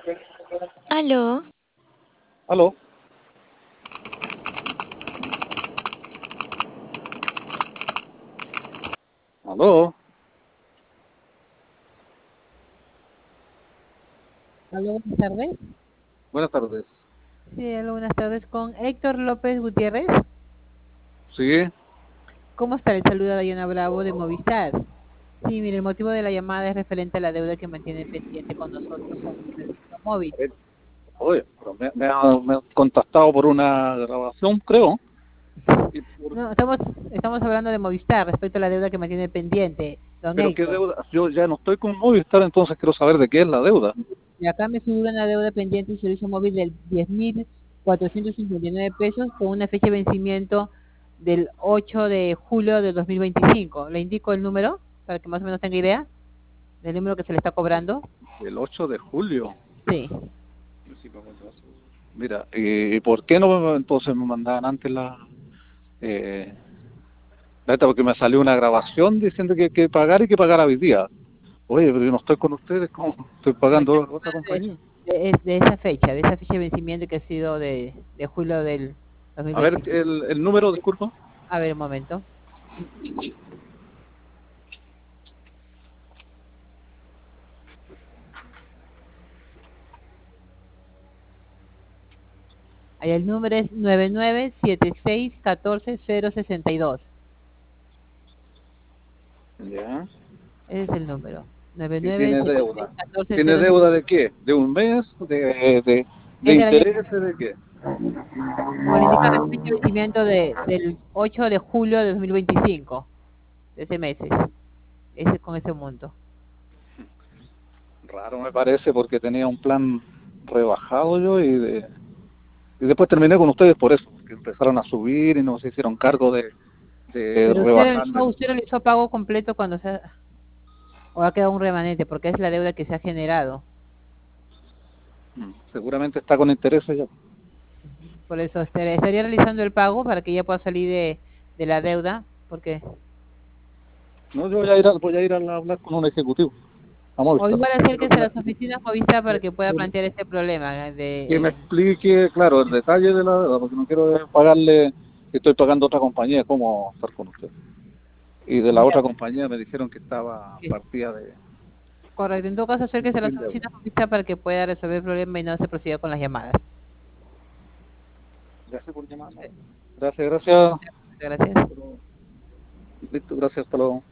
Aló, Aló, aló, Aló, buenas tardes. buenas tardes. Sí, aló, buenas tardes con Héctor López Gutiérrez. Sí, ¿Cómo está? Le saluda Dayana Bravo de Movistar. Sí, mire, el motivo de la llamada es referente a la deuda que mantiene pendiente con nosotros con su servicio móvil. oye, pero me han contactado por una grabación, creo. Y No, estamos hablando de Movistar respecto a la deuda que mantiene pendiente, don pero qué Héctor. deuda, yo ya no estoy con Movistar, entonces quiero saber de qué es la deuda. Y acá me figura una deuda pendiente del servicio móvil del 10.459 pesos con una fecha de vencimiento del 8 de julio de 2025. ¿Le indico el número para que más o menos tenga idea del número que se le está cobrando? El 8 de julio. Sí. Mira, ¿y por qué no entonces me mandaban antes eh, la esta? Porque me salió una grabación diciendo que hay que pagar y que pagar hoy día. Oye, pero yo no estoy con ustedes, ¿cómo? Estoy Me pagando llamo otra de, compañía. de esa fecha de vencimiento que ha sido de julio del A ver, 2025. el número, disculpa. A ver, un momento. Ahí el número es 9976140062. Ya. Ese es el número. Y tiene deuda. ¿Tiene 9976140062. deuda de qué? ¿De un mes? ¿De Es del año, intereses? ¿De qué? como le indica la fecha de vencimiento del 8 de julio de 2025, de ese mes. Ese con ese monto. Raro me parece porque tenía un plan rebajado yo y después terminé con ustedes por eso, porque empezaron a subir y no se hicieron cargo de Pero rebajarme. usted realizó pago completo cuando o ha quedado un remanente, porque es la deuda que se ha generado. Seguramente está con intereses ya. Por eso estaría realizando el pago para que ya pueda salir de la deuda, porque No, yo voy a ir a hablar con un ejecutivo, a o Movistar. igual Pero acérquese a las oficinas Movistar para que pueda que- plantear este problema que me de explique, claro, el detalle de la deuda, porque no quiero pagarle, que estoy pagando a otra compañía, ¿cómo estar con usted? Y de la ya, otra compañía me dijeron que estaba que- partida correcto. En todo caso, acérquese a las sin deuda. oficinas Movistar para que pueda resolver el problema y no se proceda con las llamadas. Gracias por llamar. Gracias, gracias. Gracias. Listo, gracias, hasta luego.